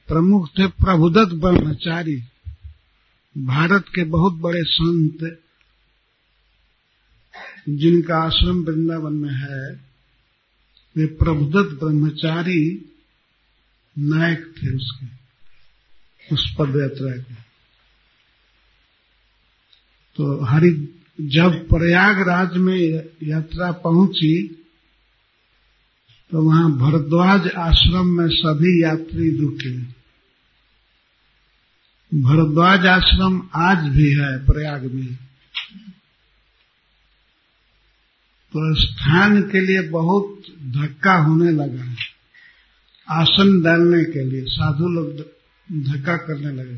प्रमुख थे प्रभुदत्त ब्रह्मचारी, भारत के बहुत बड़े संत जिनका आश्रम वृंदावन में है। वे प्रभुदत्त ब्रह्मचारी नायक थे उसके, उस पद यात्रा के। तो जब प्रयागराज में यात्रा पहुंची तो वहां भरद्वाज आश्रम में सभी यात्री रुके। भरद्वाज आश्रम आज भी है प्रयाग में। तो स्थान के लिए बहुत धक्का होने लगा, आसन डालने के लिए साधु लोग धक्का करने लगे।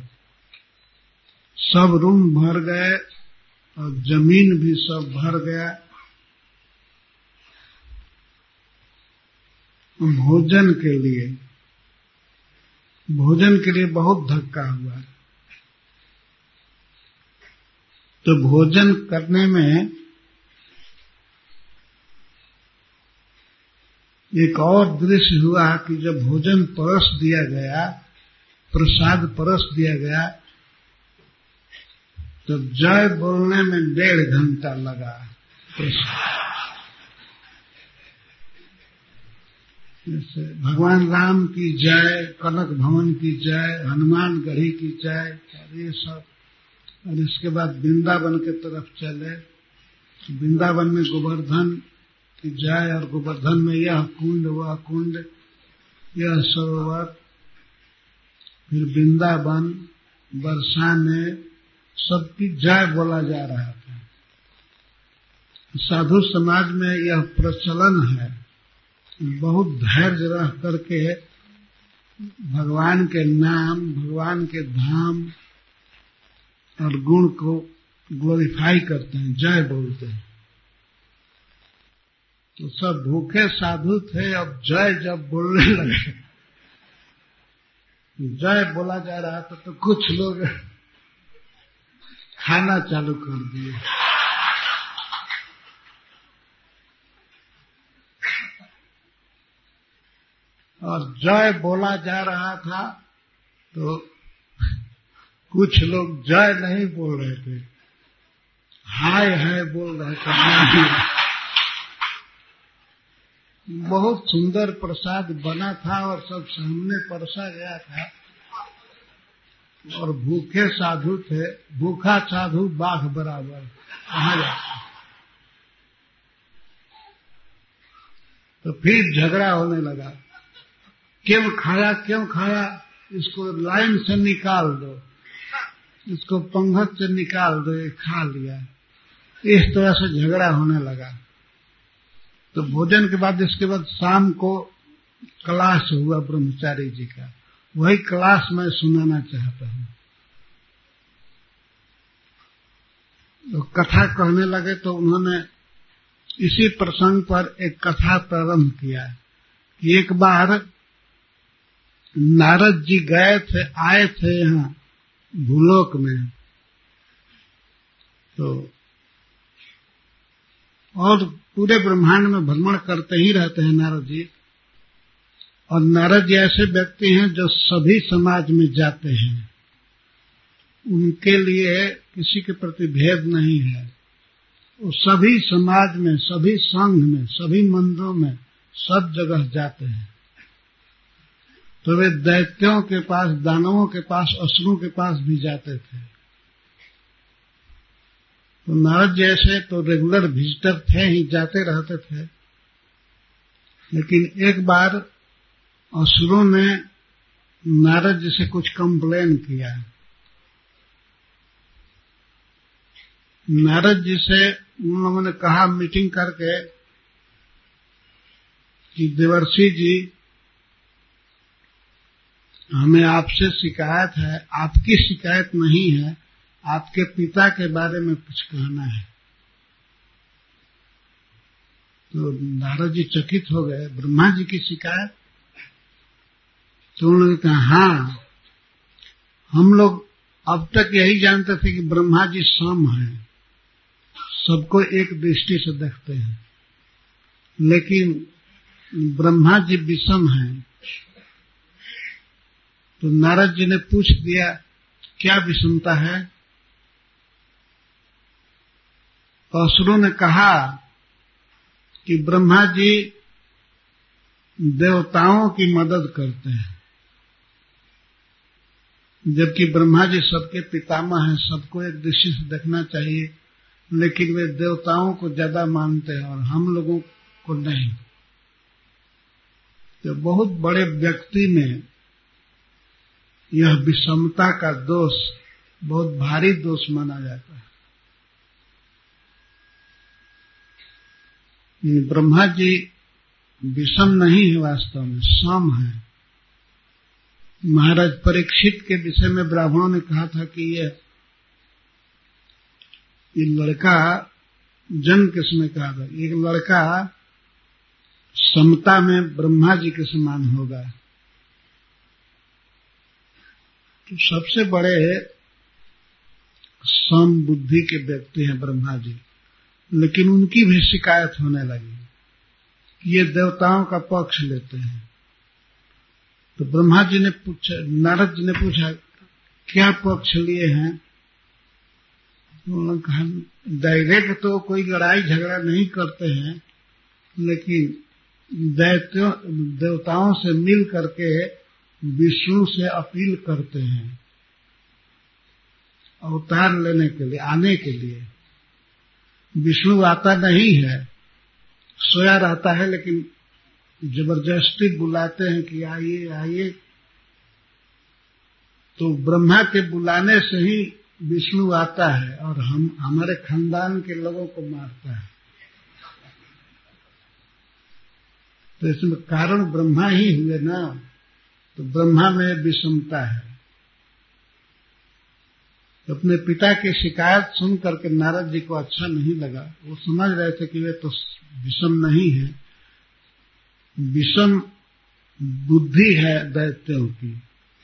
सब रूम भर गए और जमीन भी सब भर गया। भोजन के लिए बहुत धक्का हुआ। तो भोजन करने में एक और दृश्य हुआ कि जब भोजन परस दिया गया, प्रसाद परस दिया गया, तो जय बोलने में 1.5 घंटा लगा। जैसे भगवान राम की जय, कनक भवन की जय, हनुमान गढ़ी की जय, ये सब। और इसके बाद वृंदावन के तरफ चले। वृंदावन में गोवर्धन की जय, और गोवर्धन में यह कुंड, वह कुंड, यह सरोवर। फिर वृंदावन, बरसाने, सबकी जय बोला जा रहा था। साधु समाज में यह प्रचलन है, बहुत धैर्य रह करके भगवान के नाम, भगवान के धाम और गुण को ग्लोरीफाई करते हैं, जय बोलते हैं। तो सब भूखे साधु थे। अब जय जब बोलने लगे, जय बोला जा रहा था, तो कुछ लोग खाना चालू कर दिए। और जय बोला जा रहा था तो कुछ लोग जय नहीं बोल रहे थे, हाय है बोल रहे थे। बहुत सुंदर प्रसाद बना था और सब सामने परसा गया था। और भूखे साधु थे, भूखा साधु बाघ बराबर कहा जाता। तो फिर झगड़ा होने लगा, क्यों खाया, इसको लाइन से निकाल दो, इसको पंगत से निकाल दो, ये खा लिया। इस तरह से झगड़ा होने लगा। तो भोजन के बाद, इसके बाद शाम को क्लास हुआ ब्रह्मचारी जी का। वही क्लास मैं सुनाना चाहता हूँ। तो कथा कहने लगे तो उन्होंने इसी प्रसंग पर एक कथा प्रारंभ किया कि एक बार नारद जी आए थे यहाँ भूलोक में। तो और पूरे ब्रह्मांड में भ्रमण करते ही रहते हैं नारद जी। और नारद जी ऐसे व्यक्ति हैं जो सभी समाज में जाते हैं, उनके लिए किसी के प्रति भेद नहीं है। वो सभी समाज में, सभी संघ में, सभी मंदिरों में, सब जगह जाते हैं। तो वे दैत्यों के पास, दानवों के पास, असुरों के पास भी जाते थे। तो नारद जी ऐसे तो रेगुलर विजिटर थे ही, जाते रहते थे। लेकिन एक बार असुरों ने नारद जी से कुछ कंप्लेन किया। नारद जी से उन लोगों ने कहा मीटिंग करके कि देवर्षि जी, हमें आपसे शिकायत है, आपकी शिकायत नहीं है, आपके पिता के बारे में कुछ कहना है। तो नारद जी चकित हो गए, ब्रह्मा जी की शिकायत? तो उन्होंने कहा हाँ, हम लोग अब तक यही जानते थे कि ब्रह्मा जी सम हैं, सबको एक दृष्टि से देखते हैं, लेकिन ब्रह्मा जी विषम हैं। तो नारद जी ने पूछ दिया, क्या विषमता है? असुरों ने कहा कि ब्रह्मा जी देवताओं की मदद करते हैं, जबकि ब्रह्मा जी सबके पितामह हैं, सबको एक दृष्टि से देखना चाहिए, लेकिन वे देवताओं को ज्यादा मानते हैं और हम लोगों को नहीं। तो बहुत बड़े व्यक्ति में यह विषमता का दोष बहुत भारी दोष माना जाता है। ब्रह्मा जी विषम नहीं है, वास्तव में सम है। महाराज परीक्षित के विषय में ब्राह्मणों ने कहा था कि ये लड़का, जन्म के समय कहा था, एक लड़का समता में ब्रह्मा जी के समान होगा। तो सबसे बड़े सम बुद्धि के व्यक्ति हैं ब्रह्मा जी, लेकिन उनकी भी शिकायत होने लगी कि ये देवताओं का पक्ष लेते हैं। तो ब्रह्मा जी ने पूछा, नारद जी ने पूछा, क्या पक्ष लिए हैं? उन्होंने कहा, डायरेक्ट तो कोई लड़ाई झगड़ा नहीं करते हैं, लेकिन देवताओं से मिल करके विष्णु से अपील करते हैं अवतार लेने के लिए, आने के लिए। विष्णु आता नहीं है, सोया रहता है, लेकिन जबरदस्ती बुलाते हैं कि आइए आइए। तो ब्रह्मा के बुलाने से ही विष्णु आता है और हमारे खानदान के लोगों को मारता है। तो इसमें कारण ब्रह्मा ही हुए ना, तो ब्रह्मा में विषमता है। तो अपने पिता की शिकायत सुन करके नारद जी को अच्छा नहीं लगा। वो समझ रहे थे कि वे तो विषम नहीं है, विषम बुद्धि है दैत्यों की।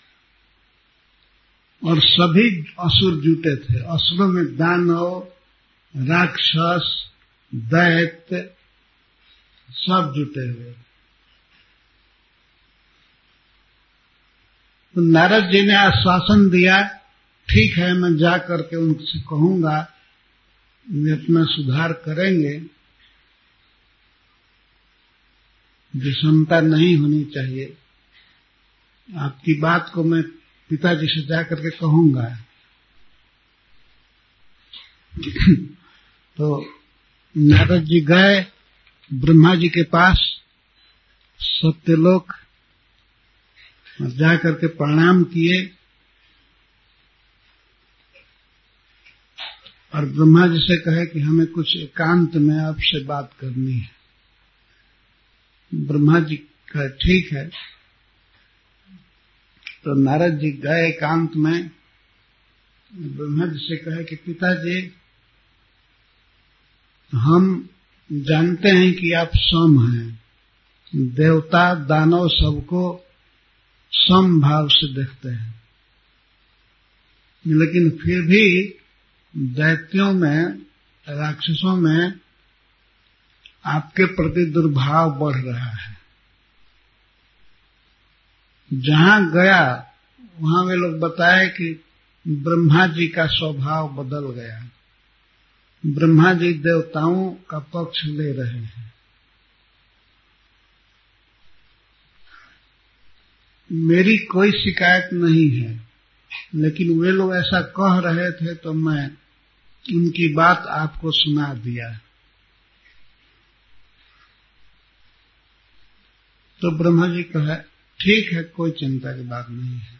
और सभी असुर जुटे थे। असुरों में दानव, राक्षस, दैत्य सब जुटे हुए। तो नारद जी ने आश्वासन दिया, ठीक है, मैं जा करके उनसे कहूंगा, वे अपना सुधार करेंगे, विषमता नहीं होनी चाहिए। आपकी बात को मैं पिताजी से जा करके कहूंगा। तो नारद जी गए ब्रह्मा जी के पास सत्यलोक, जा करके प्रणाम किए और ब्रह्मा जी से कहे कि हमें कुछ एकांत में आपसे बात करनी है। ब्रह्मा जी कहे ठीक है। तो नारद जी गए एकांत में, ब्रह्मा जी से कहे कि पिताजी, हम जानते हैं कि आप सम हैं, देवता दानव सबको सम भाव से देखते हैं, लेकिन फिर भी दैत्यों में, राक्षसों में आपके प्रति दुर्भाव बढ़ रहा है। जहां गया वहां वे लोग बताए कि ब्रह्मा जी का स्वभाव बदल गया, ब्रह्मा जी देवताओं का पक्ष ले रहे हैं। मेरी कोई शिकायत नहीं है, लेकिन वे लोग ऐसा कह रहे थे तो मैं उनकी बात आपको सुना दिया। तो ब्रह्मा जी कहे ठीक है, कोई चिंता की बात नहीं है,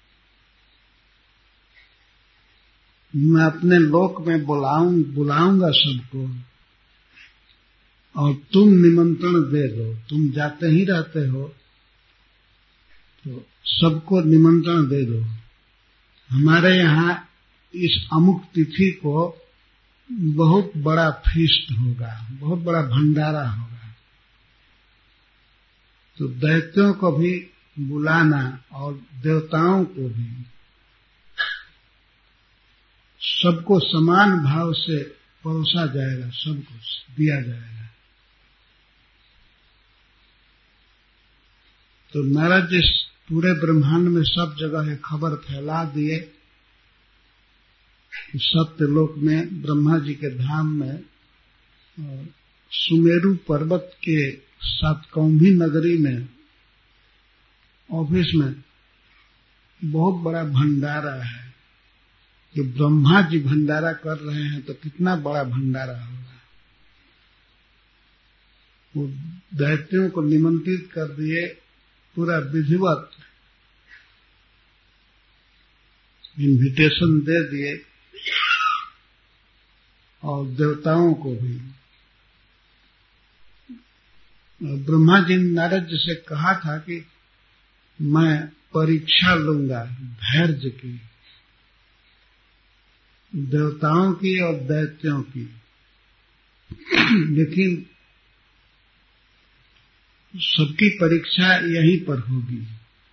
मैं अपने लोक में बुलाऊंगा सबको, और तुम निमंत्रण दे दो। तुम जाते ही रहते हो तो सबको निमंत्रण दे दो। हमारे यहाँ इस अमुक तिथि को बहुत बड़ा फीस्ट होगा, बहुत बड़ा भंडारा होगा। तो दैत्यों को भी बुलाना और देवताओं को भी, सबको समान भाव से परोसा जाएगा, सब कुछ दिया जाएगा। तो नारद जी पूरे ब्रह्मांड में सब जगह ये खबर फैला दिए कि सत्यलोक में ब्रह्मा जी के धाम में सुमेरु पर्वत के सातकौंभी नगरी में ऑफिस में बहुत बड़ा भंडारा है कि ब्रह्मा जी भंडारा कर रहे हैं तो कितना बड़ा भंडारा होगा। वो दैत्यों को निमंत्रित कर दिए, पूरा विधिवत इनविटेशन दे दिए और देवताओं को भी। ब्रह्मा जी ने नारद जी से कहा था कि मैं परीक्षा लूंगा धैर्य की, देवताओं की और दैत्यों की, लेकिन सबकी परीक्षा यहीं पर होगी।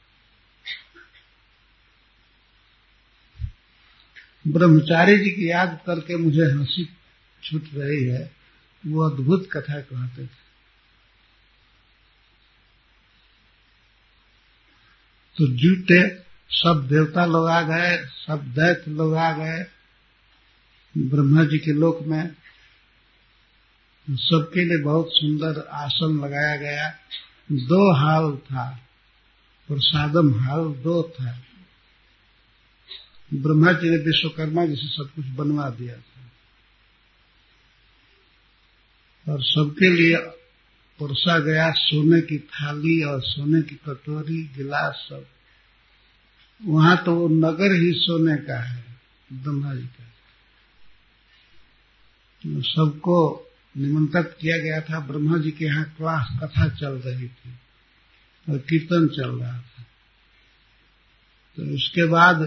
ब्रह्मचारी जी की याद करके मुझे हंसी छूट रही है। वो अद्भुत कथा कहते थे। तो जुटे सब देवता लोग आ गए, सब दैत्य लोग आ गए ब्रह्मा जी के लोक में। सबके लिए बहुत सुंदर आसन लगाया गया। 2 हाल था, प्रसादम हाल 2 था। ब्रह्मा जी ने विश्वकर्मा जी से सब कुछ बनवा दिया था और सबके लिए परोसा गया सोने की थाली और सोने की कटोरी गिलास सब। वहां तो वो नगर ही सोने का है ब्रह्मा जी का। सबको निमंत्रित किया गया था। ब्रह्मा जी के यहाँ क्लास कथा चल रही थी और कीर्तन चल रहा था। तो उसके बाद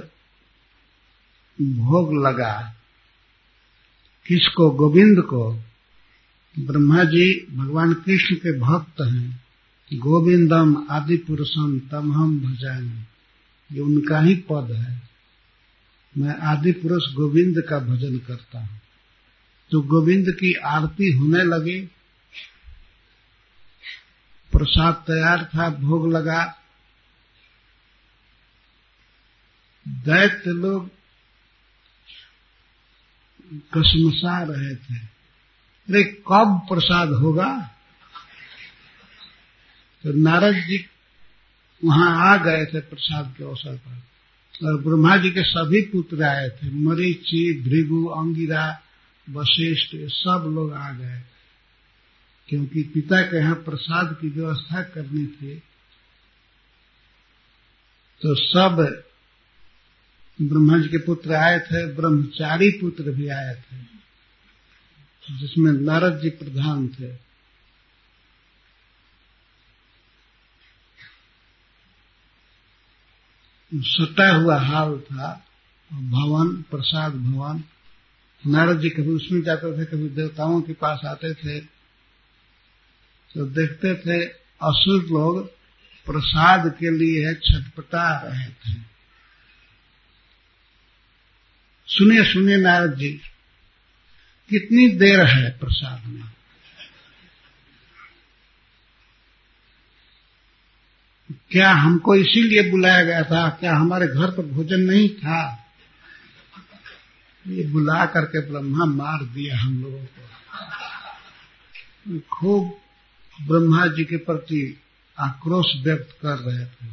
भोग लगा। किसको? गोविंद को। ब्रह्मा जी भगवान कृष्ण के भक्त हैं। गोविंदम आदि पुरुषम तम हम भजामि, ये उनका ही पद है। मैं आदि पुरुष गोविंद का भजन करता हूं। तो गोविंद की आरती होने लगी। प्रसाद तैयार था, भोग लगा। दैत्य लोग कसमसा रहे थे, अरे कब प्रसाद होगा। तो नारद जी वहां आ गए थे प्रसाद के अवसर पर और ब्रह्मा जी के सभी पुत्र आए थे। मरीचि, भृगु, अंगिरा, वशिष्ठ, ये सब लोग आ गए क्योंकि पिता के यहाँ प्रसाद की व्यवस्था करनी थी। तो सब ब्रह्मा जी के पुत्र आए थे। ब्रह्मचारी पुत्र भी आए थे जिसमें नारद जी प्रधान थे। सटा हुआ हाल था भवन, प्रसाद भवन। नारद जी कभी उसमें जाते थे, कभी देवताओं के पास आते थे। तो देखते थे असुर लोग प्रसाद के लिए छटपटा रहे थे। सुनिए सुनिए नारद जी, कितनी देर है प्रसाद में? क्या हमको इसीलिए बुलाया गया था? क्या हमारे घर पर भोजन नहीं था? ये बुला करके ब्रह्मा मार दिया हम लोगों को। खूब ब्रह्मा जी के प्रति आक्रोश व्यक्त कर रहे थे।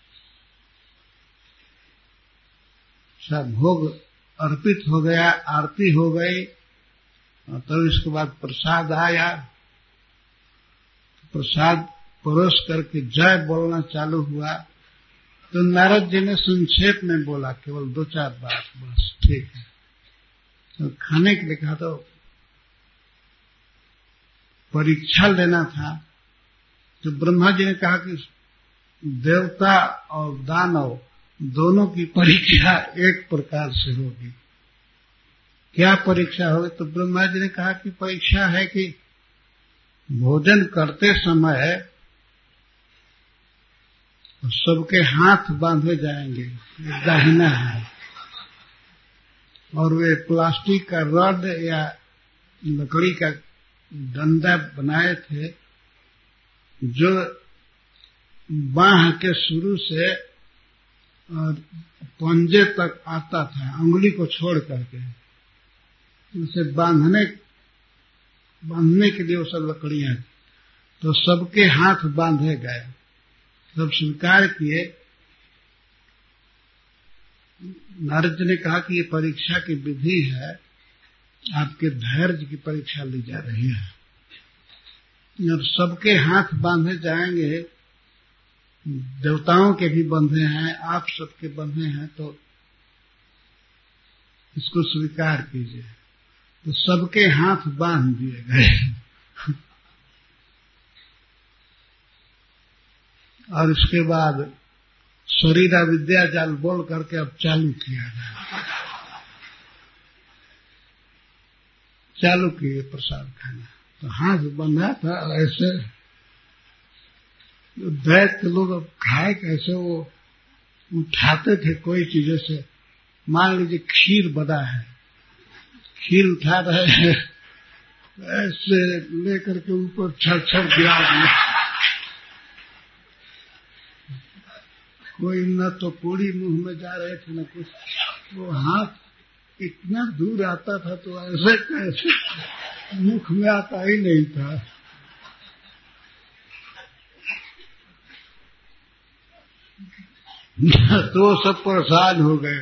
सब भोग अर्पित हो गया, आरती हो गई और तब इसके बाद प्रसाद आया। प्रसाद परोस करके जय बोलना चालू हुआ। तो नारद जी ने संक्षेप में बोला, केवल 2-4 बात, बस ठीक है। तो खाने के लिए कहा तो परीक्षा लेना था। तो ब्रह्मा जी ने कहा कि देवता और दानव दोनों की परीक्षा एक प्रकार से होगी। क्या परीक्षा होगी? तो ब्रह्मा जी ने कहा कि परीक्षा है कि भोजन करते समय सबके हाथ बांधे जाएंगे, दाहिना है, और वे प्लास्टिक का रड या लकड़ी का डंडा बनाए थे जो बाह के शुरू से और पंजे तक आता था, अंगुली को छोड़ करके। उसे बांधने के लिए वो सब लकड़ियां, तो सबके हाथ बांधे गए, सब स्वीकार किए। नारद जी ने कहा कि ये परीक्षा की विधि है, आपके धैर्य की परीक्षा ली जा रही है। जब सबके हाथ बांधे जाएंगे, देवताओं के भी बंधे हैं, आप सबके बंधे हैं, तो इसको स्वीकार कीजिए। तो सबके हाथ बांध दिए गए और इसके बाद शरीर विद्या जाल बोल करके अब चालू किया गया, चालू किए प्रसाद खाना। तो हाथ बंधा था ऐसे, दैत्य लोग अब खाए कैसे, वो उठाते थे कोई चीज से। मान लीजिए खीर बना है, खीर उठा रहे हैं, ऐसे लेकर के ऊपर छड़ गिरा दिया। कोई न तो पूरी मुंह में जा रहे थे न कुछ, वो हाथ इतना दूर आता था तो ऐसे कैसे मुख में आता ही नहीं था। तो सब परेशान हो गए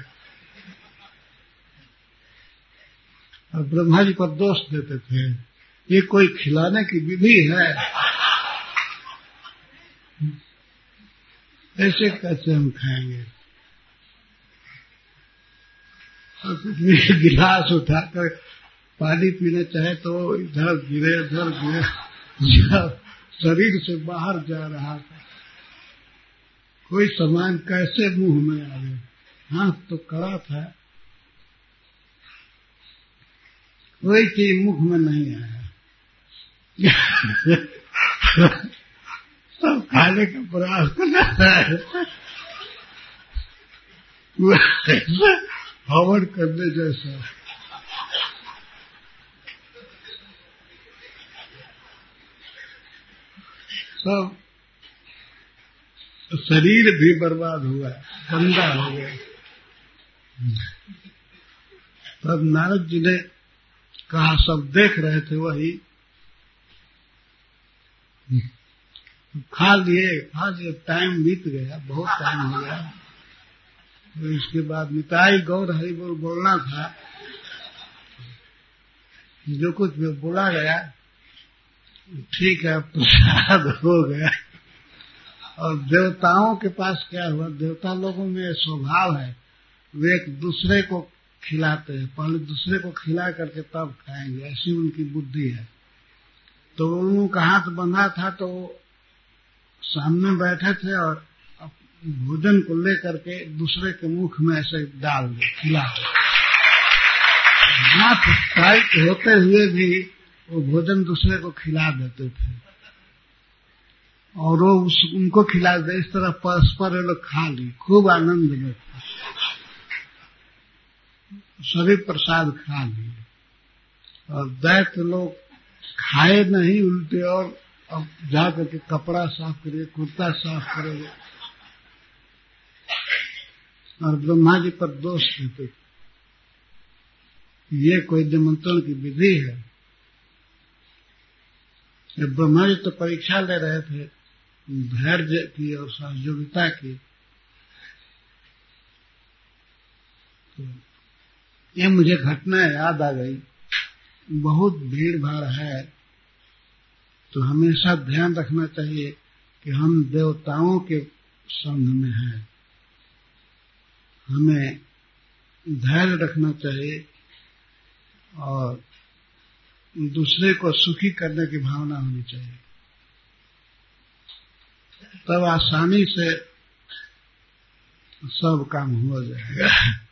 और ब्रह्मा जी पर दोष देते थे, ये कोई खिलाने की विधि है, ऐसे कैसे हम खाएंगे। और गिलास उठाकर पानी पीने चाहे तो इधर गिरे उधर गिरे, शरीर से बाहर जा रहा था। कोई सामान कैसे मुंह में आ गए, हाथ तो कड़ा था, कोई चीज मुख में नहीं आया। सब खाने का प्रयास कर रहा है, हवन करने जैसा। सब शरीर भी बर्बाद हुआ, गंदा हो गया। तब नारद जी ने कहा, सब देख रहे थे वही, खा लिए, टाइम बीत गया, बहुत टाइम हो गया। तो इसके बाद निताई गौर हरि बोल बोलना था, जो कुछ भी बोला गया ठीक है, प्रसाद हो गया। और देवताओं के पास क्या हुआ, देवता लोगों में स्वभाव है, वे एक दूसरे को खिलाते हैं, पहले दूसरे को खिला करके तब खाएंगे, ऐसी उनकी बुद्धि है। तो उनका हाथ बंधा था, तो सामने बैठे थे और भोजन को लेकर के दूसरे के मुख में ऐसे डाल दे, खिला। हाथ टाइट होते हुए भी वो भोजन दूसरे को खिला देते थे और वो उनको खिला दे। इस तरह परस्पर ये लोग खा ली, खूब आनंद में सभी प्रसाद खा लिए। और दैत्य लोग खाए नहीं, उल्टे और अब जा करके कपड़ा साफ करिए, कुर्ता साफ करेंगे और ब्रह्मा जी पर दोष देते, ये कोई निमंत्रण की विधि है। जब ब्रह्मा जी तो परीक्षा ले रहे थे धैर्य की और सहयोगिता की, तो ये मुझे घटना याद आ गई। बहुत भीड़ भाड़ है तो हमेशा ध्यान रखना चाहिए कि हम देवताओं के संग में हैं, हमें धैर्य रखना चाहिए और दूसरे को सुखी करने की भावना होनी चाहिए, तब आसानी से सब काम हो जाएगा।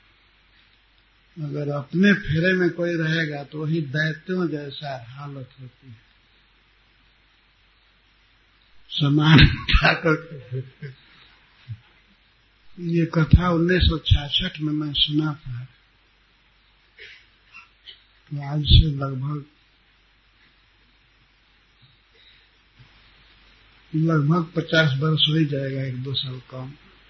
अगर अपने फेरे में कोई रहेगा तो वही दैत्यों जैसा हालत होती है, सामान उठाकर। ये कथा 1966 में मैं सुना था, तो आज से लगभग लगभग 50 वर्ष हो ही जाएगा, 1-2 साल कम।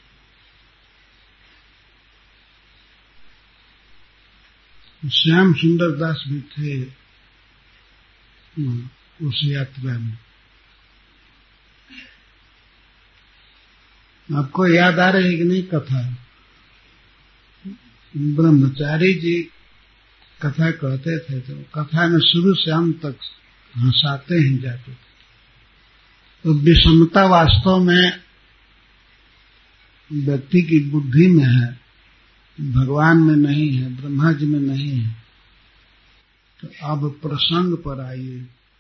श्याम सुंदर दास भी थे उस यात्रा में। आपको याद आ रही है कि नहीं कथा? ब्रह्मचारी जी कथा कहते थे तो कथा में शुरू से अंत तक हंसाते ही जाते थे। तो विषमता वास्तव में व्यक्ति की बुद्धि में है, भगवान में नहीं है, ब्रह्मा जी में नहीं है। तो अब प्रसंग पर आइए।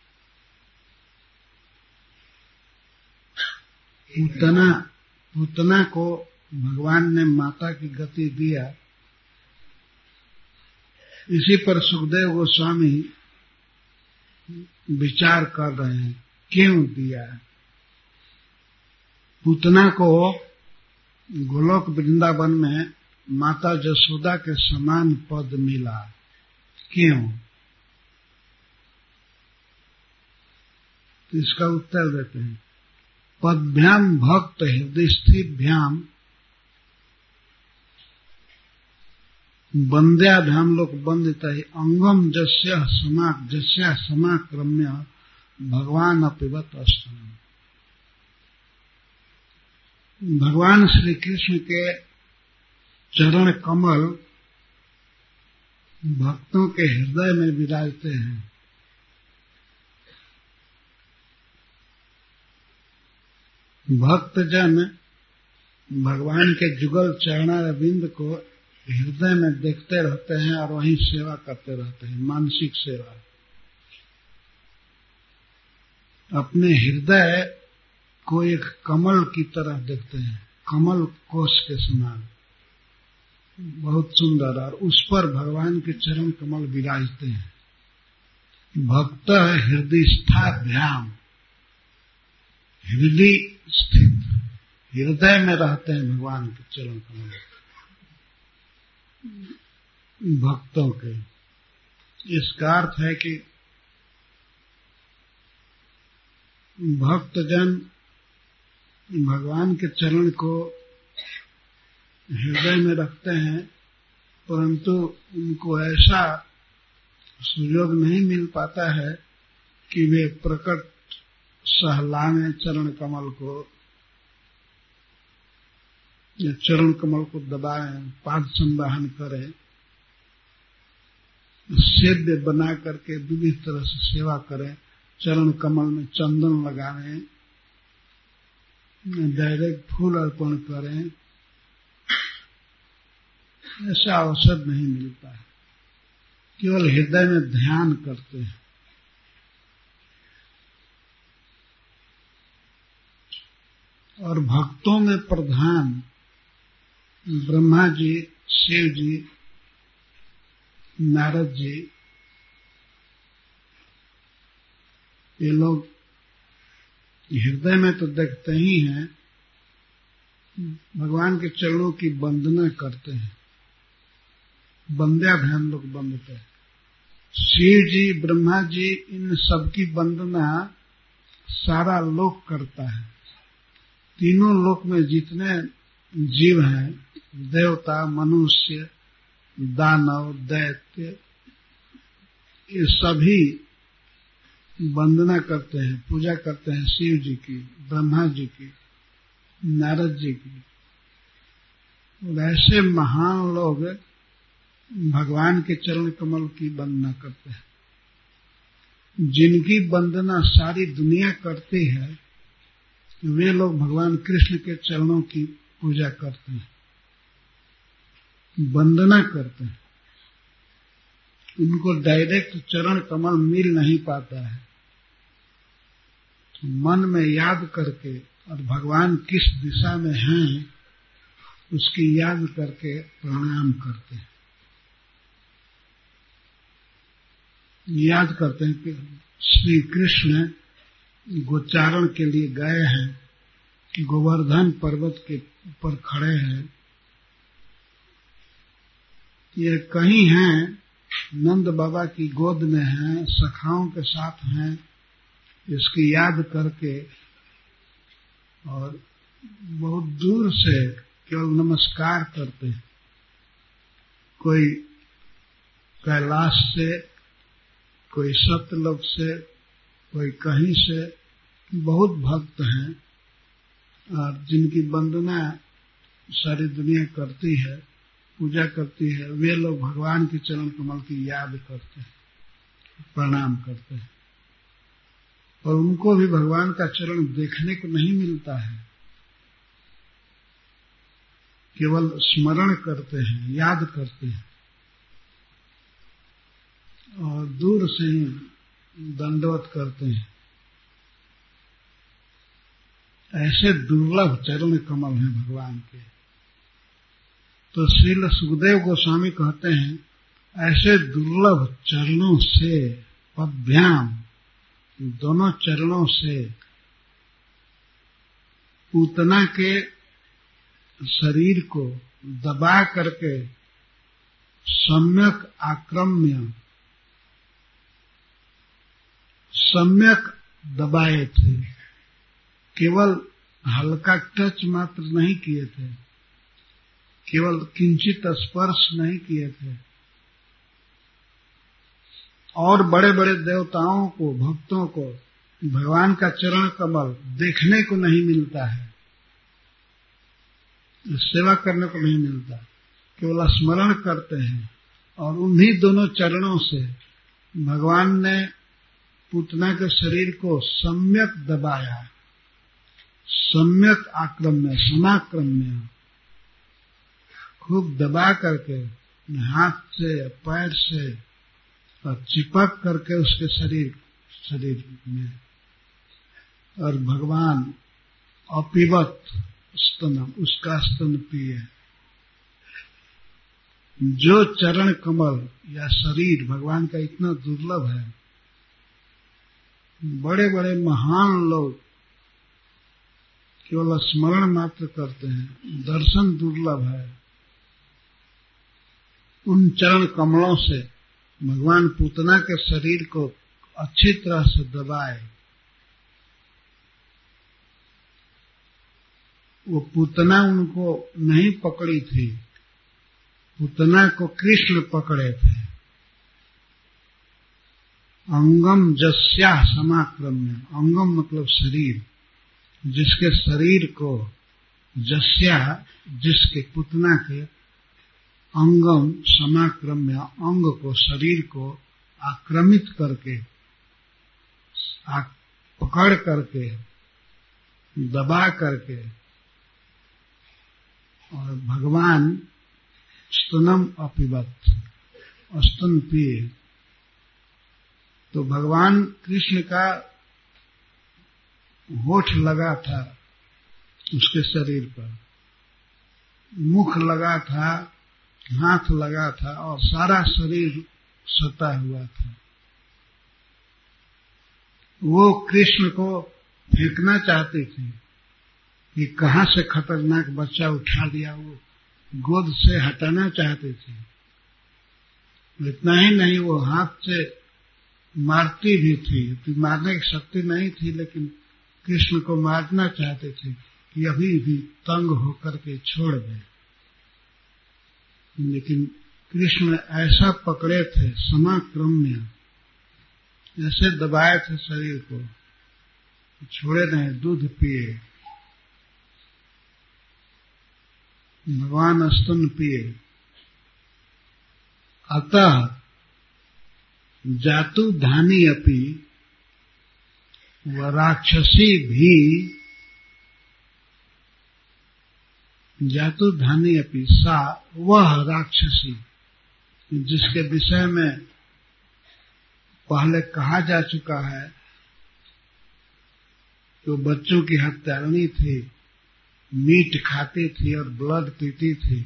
पूतना को भगवान ने माता की गति दिया। इसी पर सुखदेव गोस्वामी विचार कर रहे हैं क्यों दिया। पूतना को गोलोक वृंदावन में माता यशोदा के समान पद मिला, क्यों? तो इसका उत्तर देते हैं, पदभ्याम भक्त हृदय स्थितभ्याम वंद्याभ्याम लोक वंदिता अंगम जस्या समाक्रम्य भगवान अपिवत अष्टम। भगवान श्री कृष्ण के चरण कमल भक्तों के हृदय में विराजते हैं। भक्तजन भगवान के जुगल चरणारविंद को हृदय में देखते रहते हैं और वहीं सेवा करते रहते हैं, मानसिक सेवा। अपने हृदय को एक कमल की तरह देखते हैं, कमल कोश के समान, बहुत सुंदर, और उस पर भगवान के चरण कमल विराजते हैं। भक्त हृदय स्थाभ्याम, हृदय स्थित, हृदय में रहते हैं भगवान के चरण कमल भक्तों के। इसका अर्थ है कि भक्तजन भगवान के चरण को हृदय में रखते हैं, परंतु उनको ऐसा सुयोग नहीं मिल पाता है कि वे प्रकट सहलाएं चरण कमल को, या चरण कमल को दबाएं, पाद संवाहन करें, सेव्य बना करके विविध तरह से सेवा करें, चरण कमल में चंदन लगाएं, डायरेक्ट फूल अर्पण करें, ऐसा अवसर नहीं मिलता है। केवल हृदय में ध्यान करते हैं। और भक्तों में प्रधान ब्रह्मा जी, शिव जी, नारद जी, ये लोग हृदय में तो देखते ही हैं, भगवान के चरणों की वंदना करते हैं, वंद्याभ्याम लोग वंदते हैं। शिव जी, ब्रह्मा जी, इन सबकी वंदना सारा लोक करता है। तीनों लोक में जितने जीव हैं, देवता, मनुष्य, दानव, दैत्य, ये सभी वंदना करते हैं, पूजा करते हैं शिव जी की, ब्रह्मा जी की, नारद जी की। और ऐसे महान लोग भगवान के चरण कमल की वंदना करते हैं। जिनकी वंदना सारी दुनिया करती है, वे लोग भगवान कृष्ण के चरणों की पूजा करते हैं, वंदना करते हैं। उनको डायरेक्ट चरण कमल मिल नहीं पाता है, तो मन में याद करके और भगवान किस दिशा में हैं उसकी याद करके प्रणाम करते हैं। याद करते हैं कि श्री कृष्ण गोचारण के लिए गए हैं, गोवर्धन पर्वत के ऊपर खड़े हैं, ये कहीं हैं, नंद बाबा की गोद में हैं, सखाओं के साथ हैं। इसकी याद करके और बहुत दूर से केवल नमस्कार करते हैं। कोई कैलाश से, कोई सत्यलोक से, कोई कहीं से, बहुत भक्त हैं और जिनकी वंदना सारी दुनिया करती है, पूजा करती है, वे लोग भगवान के चरण कमल की याद करते हैं, प्रणाम करते हैं। और उनको भी भगवान का चरण देखने को नहीं मिलता है, केवल स्मरण करते हैं, याद करते हैं और दूर से ही दंडवत करते हैं। ऐसे दुर्लभ चरण कमल हैं भगवान के। तो श्रील सुखदेव गोस्वामी कहते हैं, ऐसे दुर्लभ चरणों से, पद्भ्याम, दोनों चरणों से पूतना के शरीर को दबा करके सम्यक आक्रम्य, सम्यक दबाए थे। केवल हल्का टच मात्र नहीं किए थे, केवल किंचित स्पर्श नहीं किए थे। और बड़े बड़े देवताओं को, भक्तों को भगवान का चरण कमल देखने को नहीं मिलता है, सेवा करने को नहीं मिलता, केवल स्मरण करते हैं। और उन्हीं दोनों चरणों से भगवान ने पूतना के शरीर को सम्यक दबाया, सम्यक आक्रम्य, समाक्रम्य, खूब दबा करके हाथ से, पैर से और चिपक करके उसके शरीर में। और भगवान अपिबत स्तनम, उसका स्तन पिए। जो चरण कमल या शरीर भगवान का इतना दुर्लभ है, बड़े बड़े महान लोग केवल स्मरण मात्र करते हैं, दर्शन दुर्लभ है। उन चरण कमलों से भगवान पूतना के शरीर को अच्छी तरह से दबाए। वो पूतना उनको नहीं पकड़ी थी, पूतना को कृष्ण पकड़े थे। अंगम जस्या समाक्रम्य, अंगम मतलब शरीर, जिसके शरीर को, जस्या जिसके, पूतना के, अंगम समाक्रम्य, अंग को, शरीर को आक्रमित करके, पकड़ करके, दबा करके, और भगवान स्तनम अपिबत, स्तन पिए। तो भगवान कृष्ण का होठ लगा था उसके शरीर पर, मुख लगा था, हाथ लगा था और सारा शरीर सता हुआ था। वो कृष्ण को फेंकना चाहती थी कि कहां से खतरनाक बच्चा उठा दिया, वो गोद से हटाना चाहती थी। इतना ही नहीं, वो हाथ से मारती भी थी, तो मारने की शक्ति नहीं थी, लेकिन कृष्ण को मारना चाहते थे कि अभी भी तंग होकर के छोड़ दे। लेकिन कृष्ण ऐसा पकड़े थे, समाक्रम्य, ऐसे दबाए थे शरीर को, छोड़े नहीं, दूध पिए, भगवान स्तन पिए। अतः जातु धानी अपि, व राक्षसी भी, जातु धानी अपि, सा वह राक्षसी जिसके विषय में पहले कहा जा चुका है कि वो बच्चों की हत्यारिणी थी, मीट खाती थी और ब्लड पीती थी।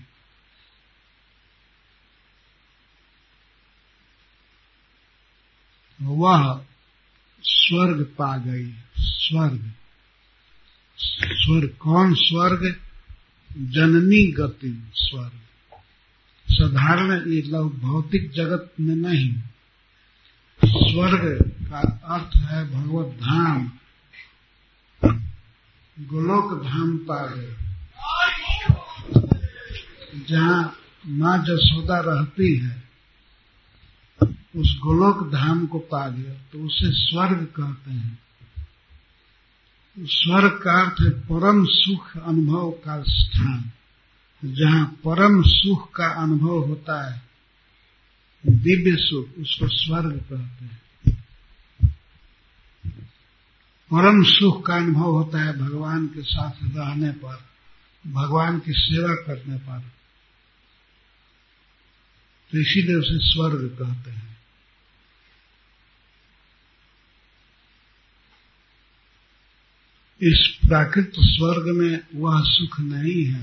वह स्वर्ग पा गई। स्वर्ग, स्वर्ग कौन? स्वर्ग जननी गति स्वर्ग। साधारण ये लोग भौतिक जगत में नहीं, स्वर्ग का अर्थ है भगवत धाम, गोलोक धाम पा गए, जहाँ माँ जसोदा रहती है, उस गोलोक धाम को पा गया तो उसे स्वर्ग कहते हैं। स्वर्ग का अर्थ है परम सुख अनुभव का स्थान, जहाँ परम सुख का अनुभव होता है, दिव्य सुख, उसको स्वर्ग कहते हैं। परम सुख का अनुभव होता है भगवान के साथ रहने पर, भगवान की सेवा करने पर, तो इसीलिए उसे स्वर्ग कहते हैं। इस प्राकृत स्वर्ग में वह सुख नहीं है।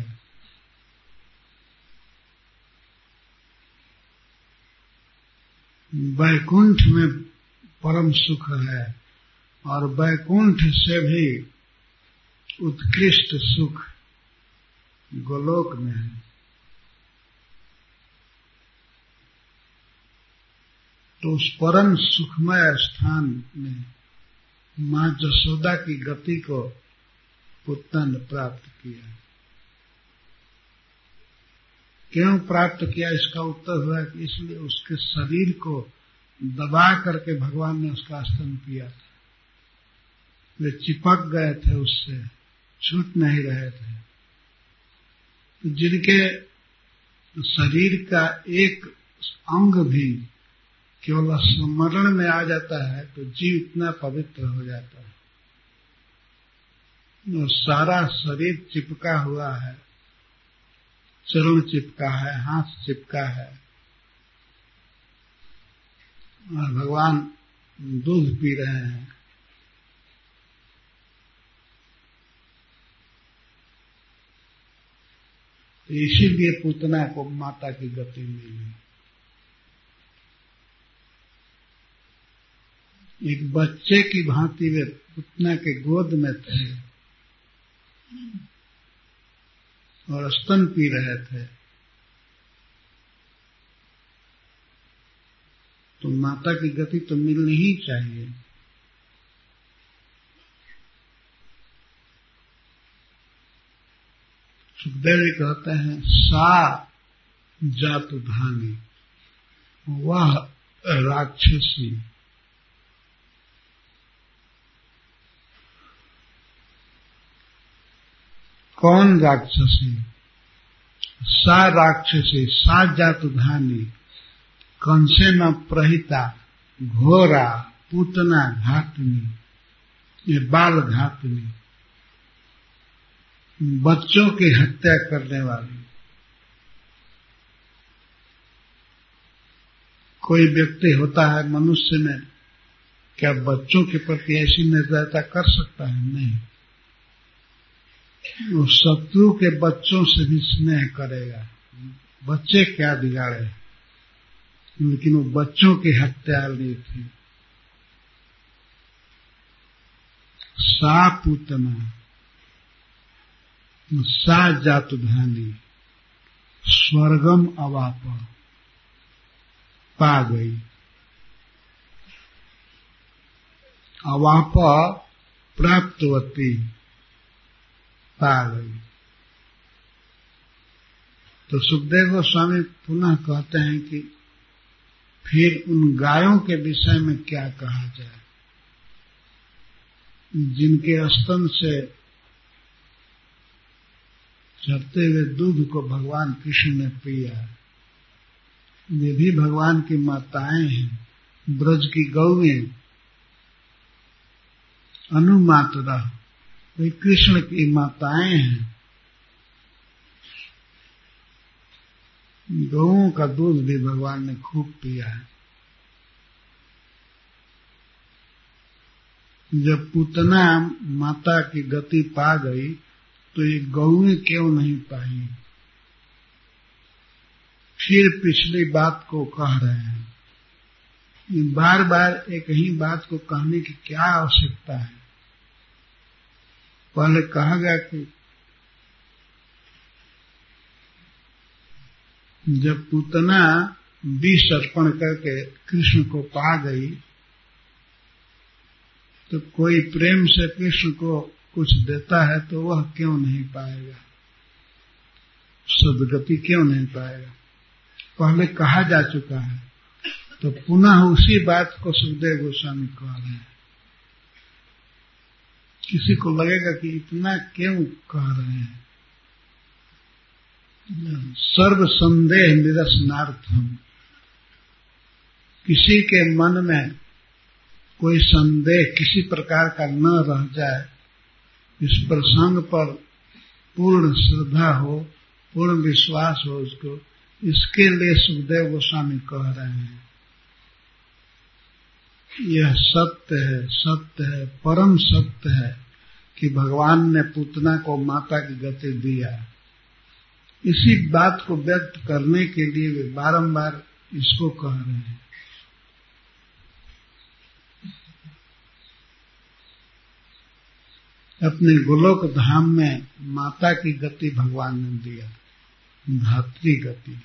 वैकुंठ में परम सुख है, और वैकुंठ से भी उत्कृष्ट सुख गोलोक में है। तो उस परम सुखमय स्थान में माँ जसोदा की गति को पुत्र ने प्राप्त किया। क्यों प्राप्त किया, इसका उत्तर हुआ कि इसलिए उसके शरीर को दबा करके भगवान ने उसका स्तन पिया था। वे चिपक गए थे, उससे छूट नहीं रहे थे। तो जिनके शरीर का एक अंग भी केवल स्मरण में आ जाता है तो जीव इतना पवित्र हो जाता है। और सारा शरीर चिपका हुआ है, चरण चिपका है, हाथ चिपका है, और भगवान दूध पी रहे हैं। तो इसीलिए पूतना को माता की गति मिली। एक बच्चे की भांति वे पूतना के गोद में थे और स्तन पी रहे थे। तो माता की गति तो मिलनी ही चाहिए। सुखदेव जी कहते हैं, सा जात धानी, वह राक्षसी। कौन राक्षसी? सा राक्षसी, सा जात धानी, कंसे न प्रहिता, घोरा, पूतना घातनी, ये बाल घातनी, बच्चों की हत्या करने वाली। कोई व्यक्ति होता है मनुष्य में, क्या बच्चों के प्रति ऐसी निर्दयता कर सकता है? नहीं। वो शत्रु के बच्चों से भी स्नेह करेगा। बच्चे क्या बिगाड़े, लेकिन वो बच्चों की हत्याली थी। सा पूतना, सा जातुधानी, स्वर्गम अवाप, पा गई। अवाप प्राप्तवती, पा गई। तो सुखदेव गोस्वामी पुनः कहते हैं कि फिर उन गायों के विषय में क्या कहा जाए, जिनके स्तन से चढ़ते हुए दूध को भगवान कृष्ण ने पिया। वे भी भगवान की माताएं हैं, ब्रज की गौएं, अनुमातरा, वे कृष्ण की माताएं हैं। गौओं का दूध भी भगवान ने खूब पिया है। जब पूतना माता की गति पा गई तो ये गौएं क्यों नहीं पाई? फिर पिछली बात को कह रहे हैं। बार बार एक ही बात को कहने की क्या आवश्यकता है? पहले कहा गया कि जब पूतना विष अर्पण करके कृष्ण को पा गई तो कोई प्रेम से कृष्ण को कुछ देता है तो वह क्यों नहीं पाएगा, सद्गति क्यों नहीं पाएगा। पहले कहा जा चुका है, तो पुनः उसी बात को सुखदेव गोस्वामी कह रहे हैं। किसी को लगेगा कि इतना क्यों कह रहे हैं। सर्व संदेह निरसनार्थम, किसी के मन में कोई संदेह किसी प्रकार का न रह जाए, इस प्रसंग पर पूर्ण श्रद्धा हो, पूर्ण विश्वास हो उसको, इसके लिए सुखदेव गोस्वामी कह रहे हैं। यह सत्य है, सत्य है, परम सत्य है कि भगवान ने पूतना को माता की गति दिया। इसी बात को व्यक्त करने के लिए वे बारंबार इसको कह रहे हैं। अपने गोलोक धाम में माता की गति भगवान ने दिया, धात्री गति।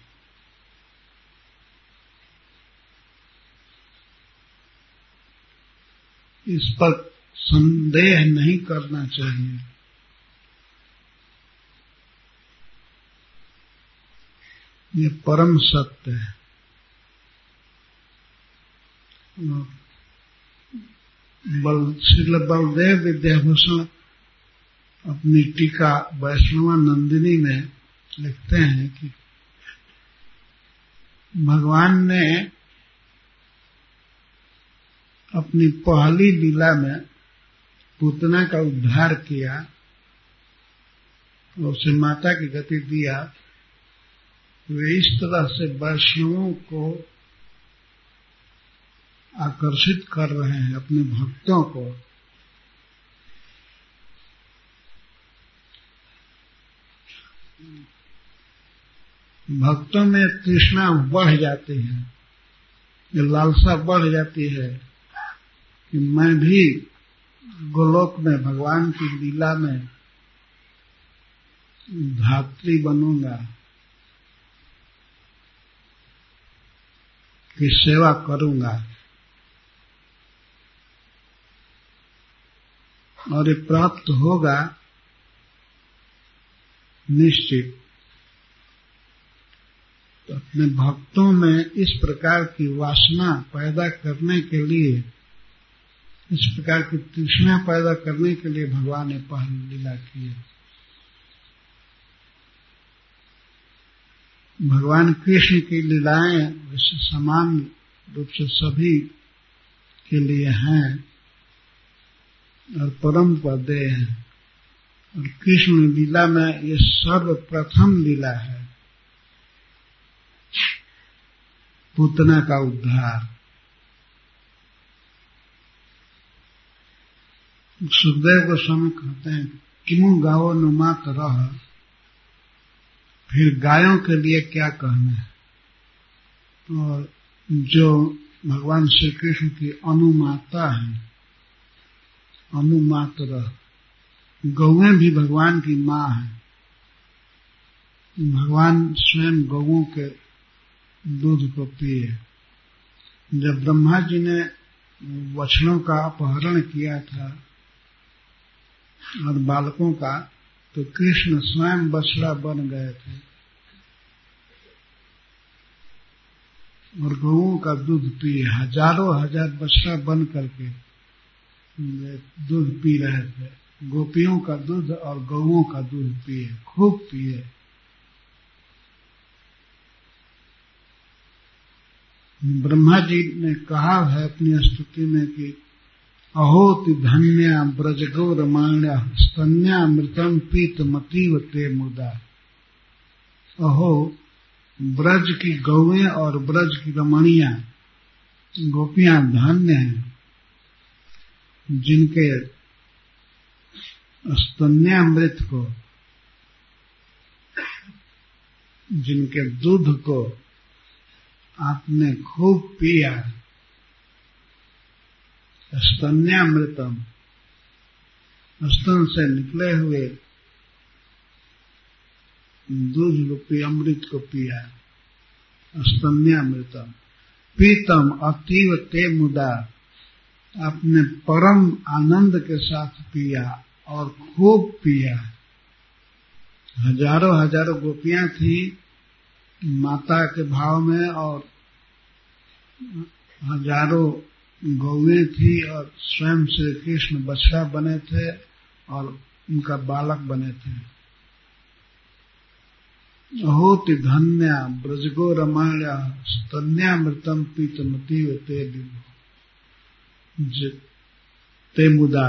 इस पर संदेह नहीं करना चाहिए। ये परम सत्य है। श्रील बलदेव विद्याभूषण अपनी टीका वैष्णवा नंदिनी में लिखते हैं कि भगवान ने अपनी पहली लीला में पूतना का उद्धार किया और उसे माता की गति दिया। वे इस तरह से वैष्णवों को आकर्षित कर रहे हैं, अपने भक्तों को। भक्तों में तृष्णा बढ़ जाती है, ये लालसा बढ़ जाती है कि मैं भी गोलोक में भगवान की लीला में धात्री बनूंगा, की सेवा करूंगा। और ये प्राप्त होगा निश्चित। तो अपने भक्तों में इस प्रकार की वासना पैदा करने के लिए, इस प्रकार की तृष्णा पैदा करने के लिए भगवान ने पहली लीला की है। भगवान कृष्ण की लीलाएं वैसे समान रूप से सभी के लिए हैं और परम पदे हैं। और कृष्ण लीला में ये सर्वप्रथम लीला है, पूतना का उद्धार। सुखदेव गोस्वामी कहते हैं किमु गाओ नुमात रह, फिर गायों के लिए क्या कहना है। और जो भगवान श्री कृष्ण की अनुमाता है, अनुमात्र, गौएं भी भगवान की माँ है। भगवान स्वयं गौओं के दूध को पिए। जब ब्रह्मा जी ने वचनों का अपहरण किया था और बालकों का, तो कृष्ण स्वयं बछड़ा बन गए थे और गौओं का दूध पिए। हजारों हजार बछड़ा बन करके दूध पी रहे थे। गोपियों का दूध और गौओं का दूध पिए, खूब पिए। ब्रह्मा जी ने कहा है अपनी स्तुति में कि अहोति धन्या ब्रजगो रमाण्या स्तन्यामृतम पीतमतीव ते मुदा। अहो, ब्रज की गौएं और ब्रज की रमणियां, गोपियां धन्य हैं जिनके स्तन्यामृत को, जिनके दूध को आपने खूब पिया। स्तन्यामृतम, स्तन से निकले हुए दूध रूपी अमृत को पिया। स्तन्यामृतम पीतम अतीव ते मुदा, आपने परम आनंद के साथ पिया और खूब पिया। हजारों हजारों गोपियां थी माता के भाव में, और हजारों गौएं थी, और स्वयं श्री कृष्ण बछड़ा बने थे और उनका बालक बने थे। अहोति धन्या ब्रजगो रमण्या स्तन्यामृतम पीतमतीव ते विभो ते मुदा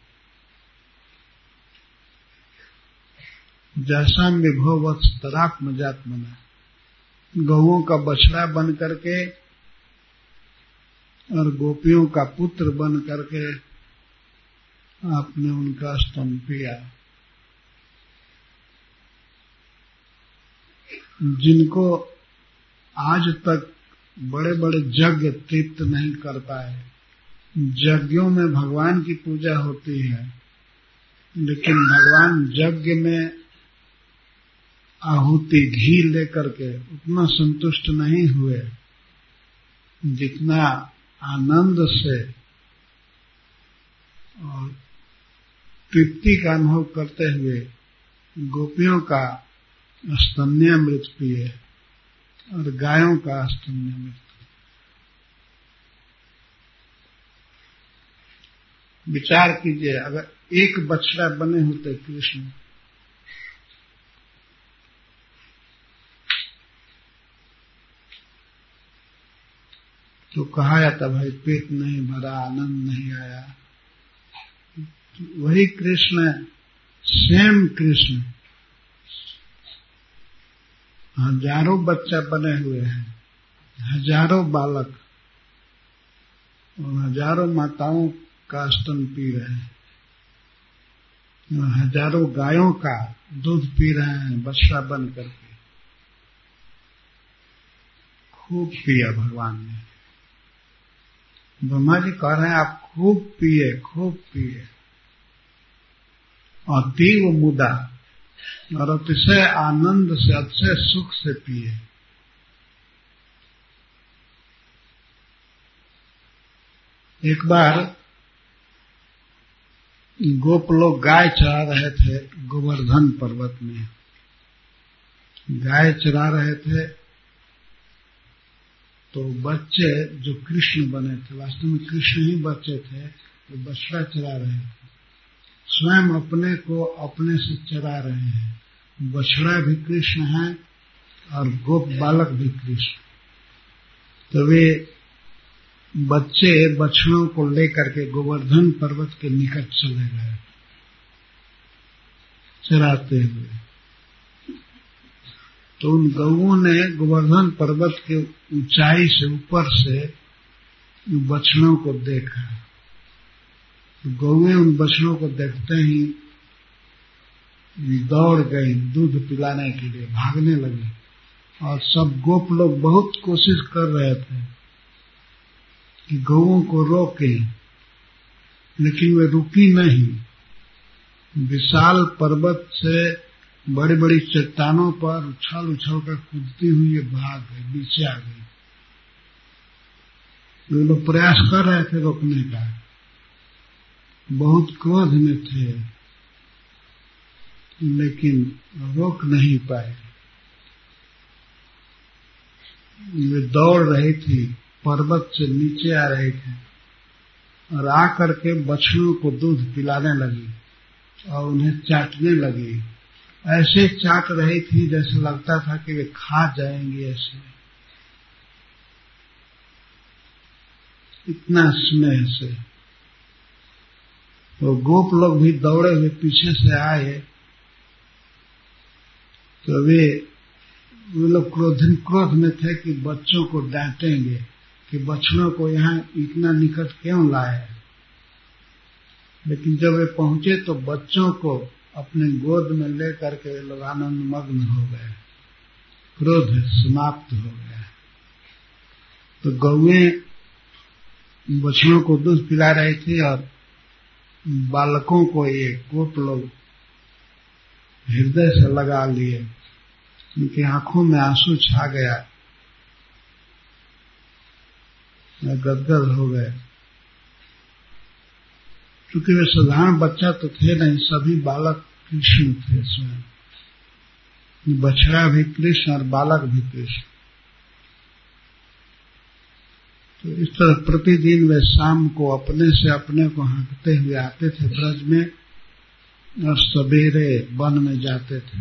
जैसा विभो वत्स तरात्मजात्मना। गौओं का बछड़ा बन करके और गोपियों का पुत्र बन करके आपने उनका स्तन पिया। जिनको आज तक बड़े बड़े यज्ञ तृप्त नहीं कर पाए। यज्ञों में भगवान की पूजा होती है, लेकिन भगवान यज्ञ में आहुति घी लेकर के उतना संतुष्ट नहीं हुए जितना आनंद से और तृप्ति का अनुभव करते हुए गोपियों का स्तन्यामृत पिए और गायों का स्तन्यामृत। विचार कीजिए, अगर एक बछड़ा बने होते कृष्ण, तो कहा जाता भाई पेट नहीं भरा, आनंद नहीं आया। वही कृष्ण, सेम कृष्ण, हजारों बच्चा बने हुए हैं, हजारों बालक और हजारों माताओं का स्तन पी रहे हैं, और हजारों गायों का दूध पी रहे हैं बछड़ा बन करके। खूब पिया भगवान ने। ब्रह्मा जी कह रहे हैं आप खूब पिए, खूब पिए, अतीव मुदा, और अतिशय आनंद से, अतिशय सुख से पिए। एक बार गोप लोग गाय चरा रहे थे गोवर्धन पर्वत में। गाय चरा रहे थे तो बच्चे जो कृष्ण बने थे, वास्तव में कृष्ण ही बच्चे थे, वो बछड़ा चरा रहे थे। स्वयं अपने को अपने से चरा रहे हैं। बछड़ा भी कृष्ण है और गोप बालक भी कृष्ण। तो वे बच्चे बछड़ों को लेकर के गोवर्धन पर्वत के निकट चले गए चराते हुए। तो उन गौओं ने गोवर्धन पर्वत के ऊंचाई से, ऊपर से बछड़ों को देखा। गौएं उन बछड़ों को देखते ही दौड़ गई दूध पिलाने के लिए, भागने लगी। और सब गोप लोग बहुत कोशिश कर रहे थे कि गौओं को रोके, लेकिन वे रुकी नहीं। विशाल पर्वत से बड़ी बड़ी चट्टानों पर उछल उछल कर कूदती हुई ये भाग गई, नीचे आ गई। वे लोग प्रयास कर रहे थे रोकने का, बहुत क्रोध में थे, लेकिन रोक नहीं पाए। वे दौड़ रही थी, पर्वत से नीचे आ रही थी और आकर के बछड़ों को दूध पिलाने लगी और उन्हें चाटने लगी। ऐसे चाट रही थी जैसे लगता था कि वे खा जाएंगे, ऐसे इतना स्नेह से। तो गोप लोग भी दौड़े हुए पीछे से आए, तो वे लोग क्रोध में थे कि बच्चों को डांटेंगे कि बछड़ों को यहाँ इतना निकट क्यों लाए। लेकिन जब वे पहुंचे तो बच्चों को अपने गोद में ले करके लोग आनंद मग्न हो गए, क्रोध समाप्त हो गया। तो गौएं बछड़ों को दूध पिला रही थी और बालकों को ये गोप लोग हृदय से लगा लिए, उनकी आंखों में आंसू छा गया, गदगद हो गए। क्योंकि वे साधारण बच्चा तो थे नहीं, सभी बालक कृष्ण थे स्वयं। बछड़ा भी कृष्ण और बालक भी कृष्ण। तो इस तरह प्रतिदिन वे शाम को अपने से अपने को हाँकते हुए आते थे ब्रज में और सवेरे वन में जाते थे।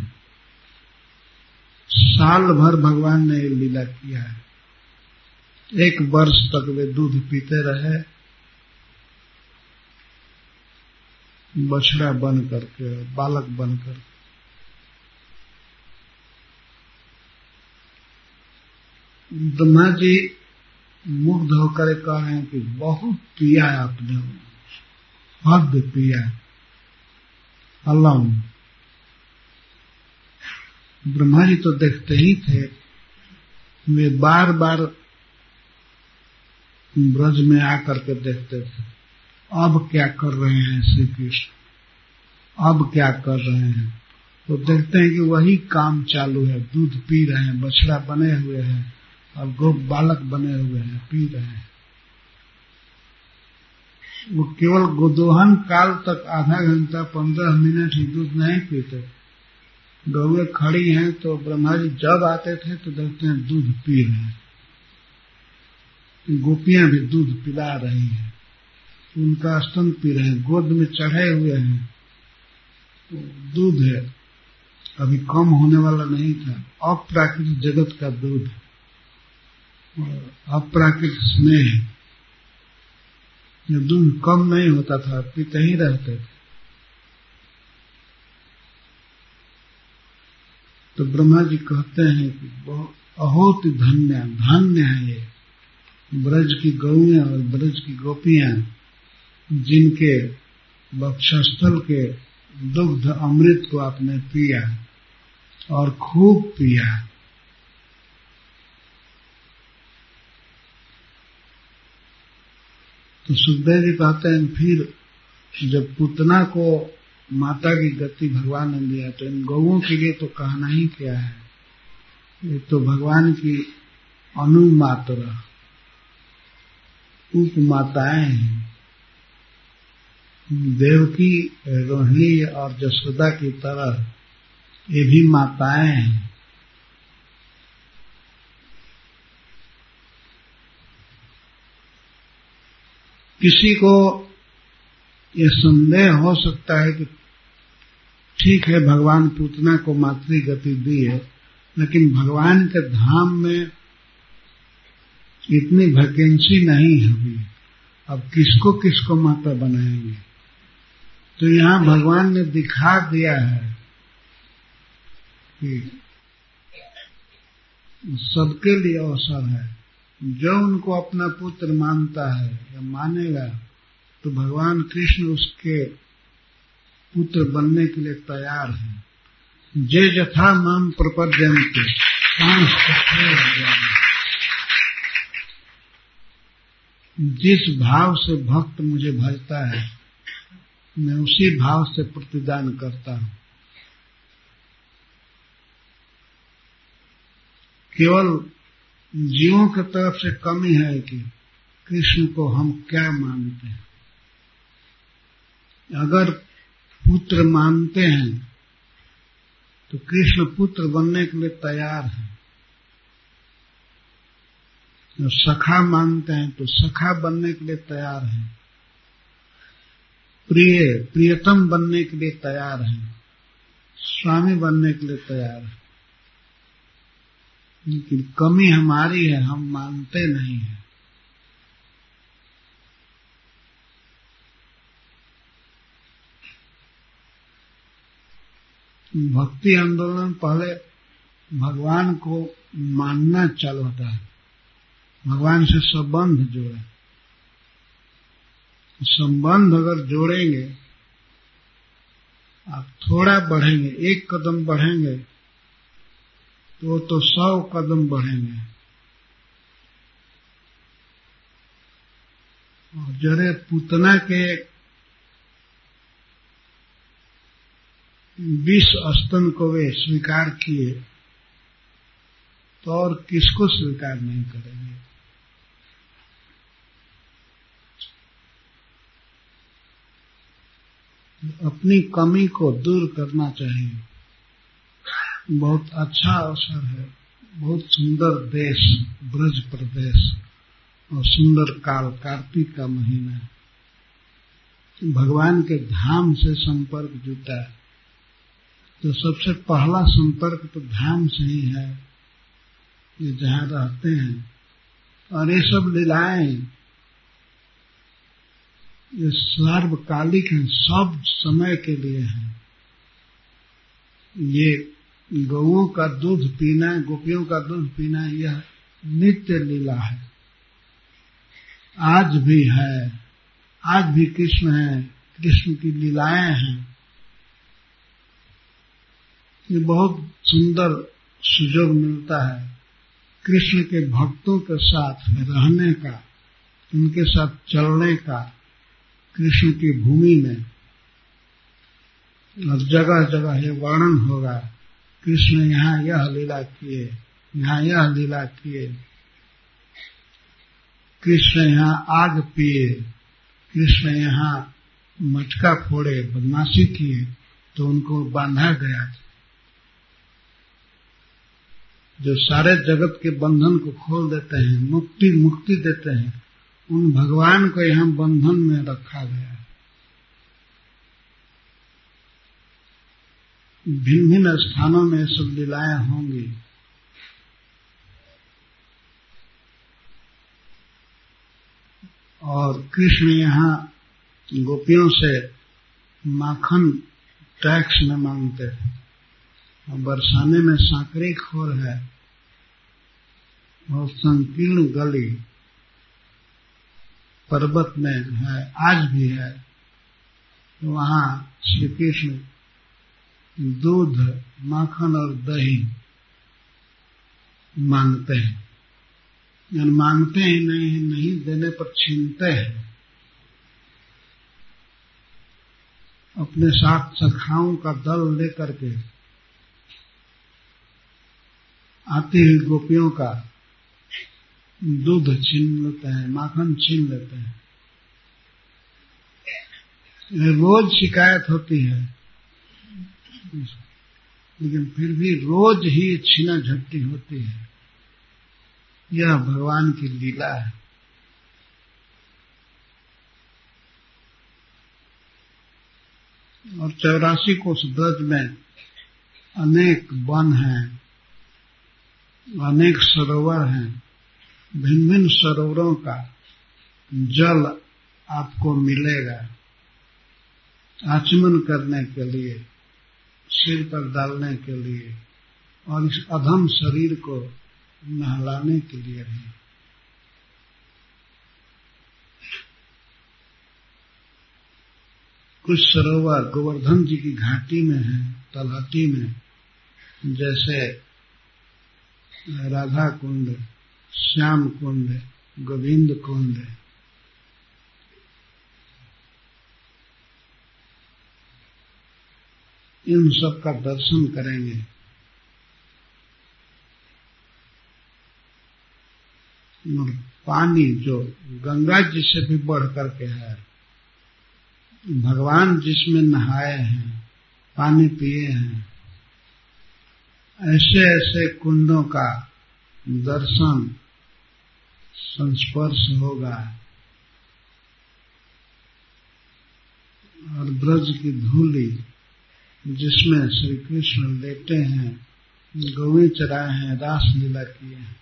साल भर भगवान ने ये लीला किया है। 1 वर्ष तक वे दूध पीते रहे, बछड़ा बन करके, बालक बन करके। ब्रह्मा जी मुग्ध होकर कह रहे हैं कि बहुत पिया है आपने, हद पिया। अल्लाह, ब्रह्मा जी तो देखते ही थे, वे बार बार ब्रज में आकर के देखते थे, अब क्या कर रहे हैं श्री कृष्ण, अब क्या कर रहे हैं। तो देखते हैं कि वही काम चालू है, दूध पी रहे हैं, बछड़ा बने हुए हैं और गो बालक बने हुए हैं, पी रहे हैं। वो केवल गोदोहन काल तक आधा घंटा 15 मिनट ही दूध नहीं पीते। गौएं खड़ी हैं तो ब्रह्मा जी जब आते थे तो देखते हैं दूध पी रहे हैं, गोपियां भी दूध पिला रही हैं, उनका स्तन पी रहे हैं, गोद में चढ़े हुए हैं। दूध है, अभी कम होने वाला नहीं था, अप्राकृतिक जगत का दूध, अप्राकृतिक स्नेह। दूध कम नहीं होता था, पीते ही रहते थे। तो ब्रह्मा जी कहते हैं कि बहुत धन्य धन्य है ये ब्रज की गौएं और ब्रज की गोपियां, जिनके वक्षस्थल के दुग्ध अमृत को आपने पिया और खूब पिया। तो सुखदेव जी कहते हैं फिर जब पूतना को माता की गति भगवान ने दिया तो इन गौओं के लिए तो कहना ही क्या है, ये तो भगवान की अनुमात्रा उपमाताएं हैं। देवकी, रोहिणी और जसोदा की तरह ये भी माताएं हैं। किसी को ये संदेह हो सकता है कि ठीक है भगवान पूतना को मातृ गति दी है, लेकिन भगवान के धाम में इतनी वैकेंसी नहीं होगी, अब किसको किसको माता बनाएंगे। तो यहाँ भगवान ने दिखा दिया है कि सबके लिए अवसर है। जो उनको अपना पुत्र मानता है या मानेगा तो भगवान कृष्ण उसके पुत्र बनने के लिए तैयार है। जे यथा माम प्रपद्यन्ते जिस भाव से भक्त मुझे भजता है मैं उसी भाव से प्रतिदान करता हूं। केवल जीवों की तरफ से कमी है कि कृष्ण को हम क्या मानते हैं। अगर पुत्र मानते हैं तो कृष्ण पुत्र बनने के लिए तैयार है, और सखा मानते हैं तो सखा बनने के लिए तैयार है, प्रियतम बनने के लिए तैयार है, स्वामी बनने के लिए तैयार है। लेकिन कमी हमारी है, हम मानते नहीं हैं। भक्ति आंदोलन पहले भगवान को मानना चालू होता है, भगवान से संबंध जोड़े। संबंध अगर जोड़ेंगे, आप थोड़ा बढ़ेंगे, 1 कदम बढ़ेंगे तो 100 कदम बढ़ेंगे। और जरे पूतना के 20 स्तन को वे स्वीकार किए तो और किसको स्वीकार नहीं करेंगे। अपनी कमी को दूर करना चाहिए। बहुत अच्छा अवसर है, बहुत सुंदर देश ब्रज प्रदेश और सुंदर काल, कार्तिक का महीना है। भगवान के धाम से संपर्क जुटा है, तो सबसे पहला संपर्क तो धाम से ही है, ये जहाँ रहते हैं। और ये सब लीलाएं ये सार्वकालिक हैं, सब समय के लिए हैं। ये गौओं का दूध पीना, गोपियों का दूध पीना, यह नित्य लीला है, आज भी है, आज भी कृष्ण है, कृष्ण की लीलाएं हैं। ये बहुत सुंदर सुयोग मिलता है कृष्ण के भक्तों के साथ रहने का, उनके साथ चलने का, कृष्ण की भूमि में। और जगह जगह ये वर्णन होगा, कृष्ण यहाँ यह लीला किए, यहाँ यह लीला किए, कृष्ण यहाँ आग पिए, कृष्ण यहाँ मटका फोड़े, बदमाशी किए तो उनको बांधा गया। जो सारे जगत के बंधन को खोल देते हैं, मुक्ति देते हैं, उन भगवान को यहाँ बंधन में रखा गया है। भिन्न भिन्न स्थानों में सब लीलाएं होंगी। और कृष्ण यहाँ गोपियों से माखन टैक्स में मांगते थे, और बरसाने में सांकरे खोर है और संकीर्ण गली पर्वत में है, आज भी है। तो वहाँ श्री कृष्ण दूध, माखन और दही मांगते हैं। मांगते ही नहीं देने पर छीनते हैं। अपने साथ सखाओं का दल लेकर के आती हुई गोपियों का दूध छीन लेते हैं, माखन छीन लेते हैं। रोज शिकायत होती है, लेकिन फिर भी रोज ही छीना झपटी होती है। यह भगवान की लीला है। और 84 कोस ब्रज में अनेक वन हैं, अनेक सरोवर हैं। भिन्न भिन्न सरोवरों का जल आपको मिलेगा आचमन करने के लिए, सिर पर डालने के लिए, और इस अधम शरीर को नहलाने के लिए भी। कुछ सरोवर गोवर्धन जी की घाटी में है, तलहटी में, जैसे राधा कुंड, श्याम कुंड, गोविंद कुंड। इन सब का दर्शन करेंगे। और पानी जो गंगा जी से भी बढ़ करके है, भगवान जिसमें नहाए हैं, पानी पिए हैं, ऐसे ऐसे कुंडों का दर्शन, संस्पर्श होगा। और ब्रज की धूली जिसमें श्री कृष्ण लेटे हैं, गौएं चराए हैं, रास लीला किए हैं,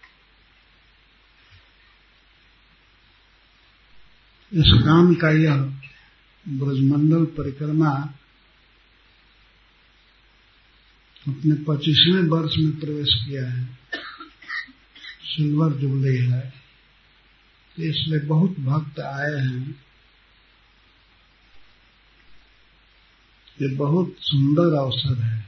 इस काम का यह ब्रजमंडल परिक्रमा अपने 25वें वर्ष में प्रवेश किया है। सिल्वर जुबली है, इसलिए बहुत भक्त आए हैं। ये बहुत सुंदर अवसर है।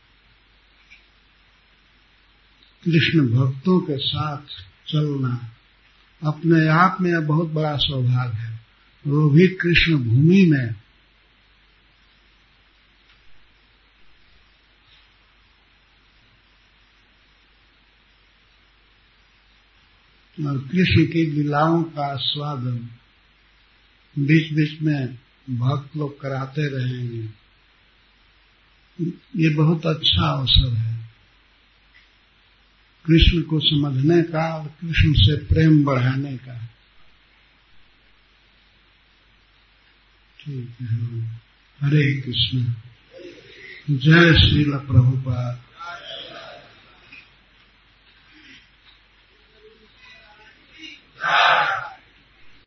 कृष्ण भक्तों के साथ चलना अपने आप में यह बहुत बड़ा सौभाग्य है। वो भी कृष्ण भूमि में। और कृष्ण की लीलाओं का आस्वादन, बीच बीच में भक्त लोग कराते रहेंगे। ये बहुत अच्छा अवसर है कृष्ण को समझने का और कृष्ण से प्रेम बढ़ाने का। ठीक है, हरे कृष्ण। जय श्रील प्रभुपाद।